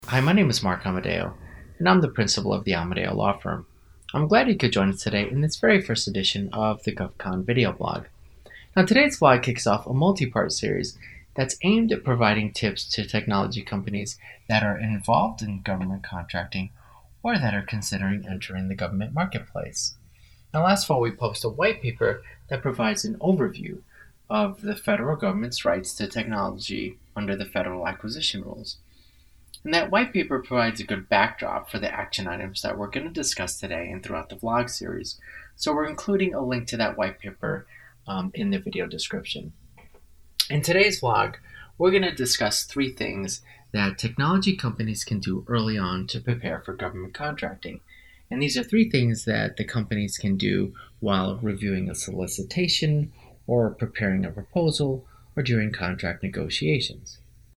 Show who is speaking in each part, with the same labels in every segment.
Speaker 1: Hi, my name is Mark Amadeo, and I'm the principal of the Amadeo Law Firm. I'm glad you could join us today in this very first edition of the GovCon video blog. Now, today's blog kicks off a multi-part series that's aimed at providing tips to technology companies that are involved in government contracting or that are considering entering the government marketplace. Now, last fall we posted a white paper that provides an overview of the federal government's rights to technology under the federal acquisition rules. And that white paper provides a good backdrop for the action items that we're going to discuss today and throughout the vlog series. So we're including a link to that white paper in the video description. In today's vlog, we're going to discuss three things that technology companies can do early on to prepare for government contracting. And these are three things that the companies can do while reviewing a solicitation or preparing a proposal or during contract negotiations.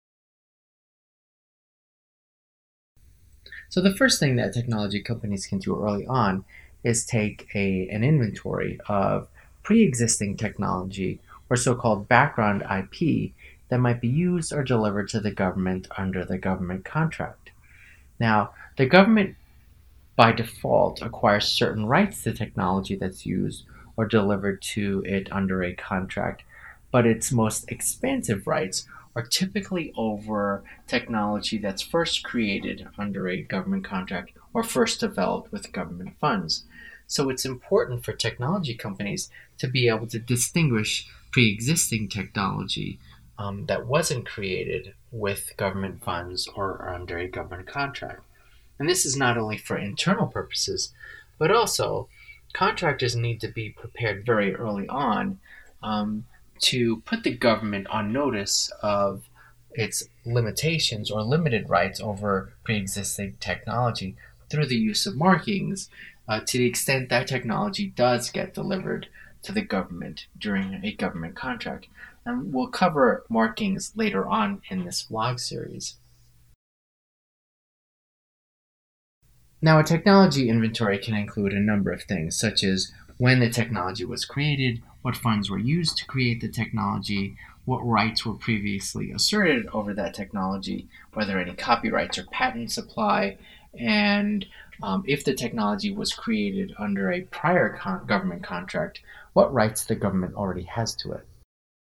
Speaker 1: So the first thing that technology companies can do early on is take an inventory of pre-existing technology or so-called background IP that might be used or delivered to the government under the government contract. Now, the government by default acquires certain rights to technology that's used or delivered to it under a contract, but its most expansive rights are typically over technology that's first created under a government contract or first developed with government funds. So it's important for technology companies to be able to distinguish pre-existing technology that wasn't created with government funds or under a government contract. And this is not only for internal purposes, but also contractors need to be prepared very early on to put the government on notice of its limitations or limited rights over pre-existing technology through the use of markings to the extent that technology does get delivered to the government during a government contract. And we'll cover markings later on in this vlog series. Now, a technology inventory can include a number of things, such as when the technology was created, what funds were used to create the technology, what rights were previously asserted over that technology, whether any copyrights or patents apply, and if the technology was created under a prior government contract, what rights the government already has to it.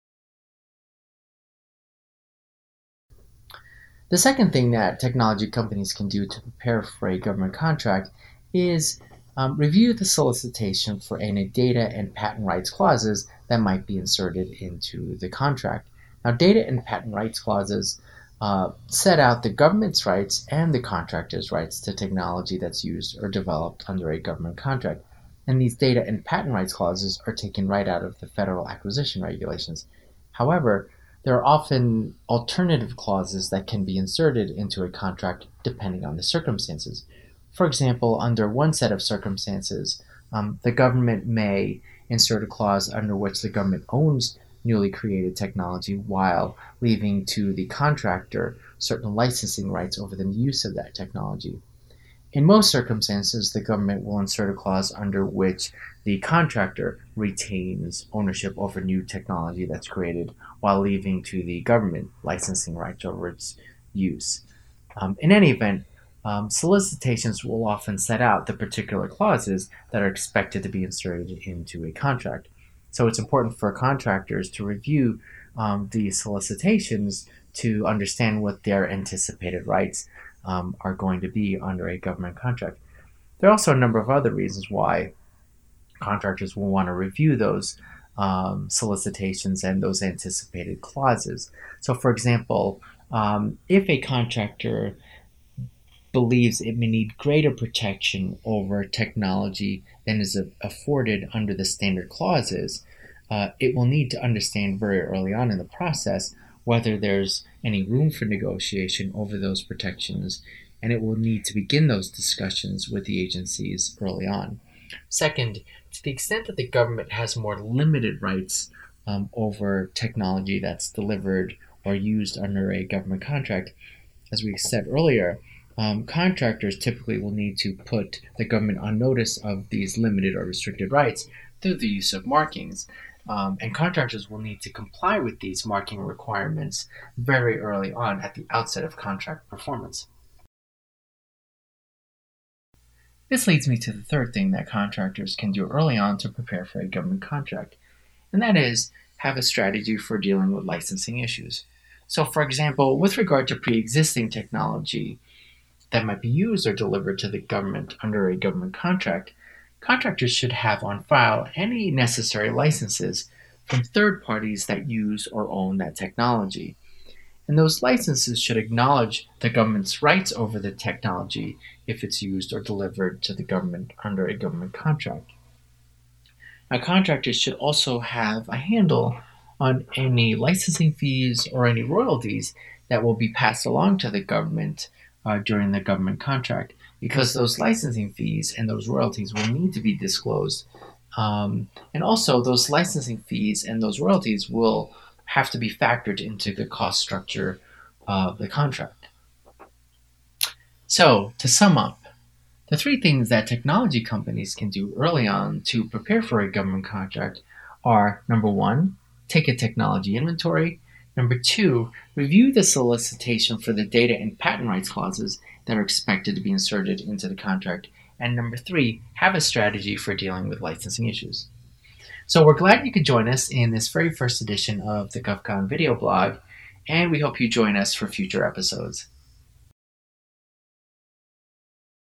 Speaker 1: The second thing that technology companies can do to prepare for a government contract is review the solicitation for any data and patent rights clauses that might be inserted into the contract. Now, data and patent rights clauses set out the government's rights and the contractor's rights to technology that's used or developed under a government contract. And these data and patent rights clauses are taken right out of the federal acquisition regulations. However, there are often alternative clauses that can be inserted into a contract depending on the circumstances. For example, under one set of circumstances, the government may insert a clause under which the government owns newly created technology while leaving to the contractor certain licensing rights over the use of that technology. In most circumstances, the government will insert a clause under which the contractor retains ownership over new technology that's created while leaving to the government licensing rights over its use. In any event, solicitations will often set out the particular clauses that are expected to be inserted into a contract. So it's important for contractors to review the solicitations to understand what their anticipated rights are going to be under a government contract. There are also a number of other reasons why contractors will want to review those solicitations and those anticipated clauses. So, for example, if a contractor believes it may need greater protection over technology than is afforded under the standard clauses, it will need to understand very early on in the process whether there's any room for negotiation over those protections, and it will need to begin those discussions with the agencies early on. Second, to the extent that the government has more limited rights over technology that's delivered or used under a government contract, as we said earlier, contractors typically will need to put the government on notice of these limited or restricted rights through the use of markings. And contractors will need to comply with these marking requirements very early on at the outset of contract performance. This leads me to the third thing that contractors can do early on to prepare for a government contract, and that is have a strategy for dealing with licensing issues. So, for example, with regard to pre-existing technology that might be used or delivered to the government under a government contract, contractors should have on file any necessary licenses from third parties that use or own that technology. And those licenses should acknowledge the government's rights over the technology if it's used or delivered to the government under a government contract. Now, contractors should also have a handle on any licensing fees or any royalties that will be passed along to the government during the government contract, because those licensing fees and those royalties will need to be disclosed. And also, those licensing fees and those royalties will have to be factored into the cost structure of the contract. So, to sum up, the three things that technology companies can do early on to prepare for a government contract are: number one, take a technology inventory; number two, review the solicitation for the data and patent rights clauses that are expected to be inserted into the contract; and number three, have a strategy for dealing with licensing issues. So we're glad you could join us in this very first edition of the GovCon video blog, and we hope you join us for future episodes.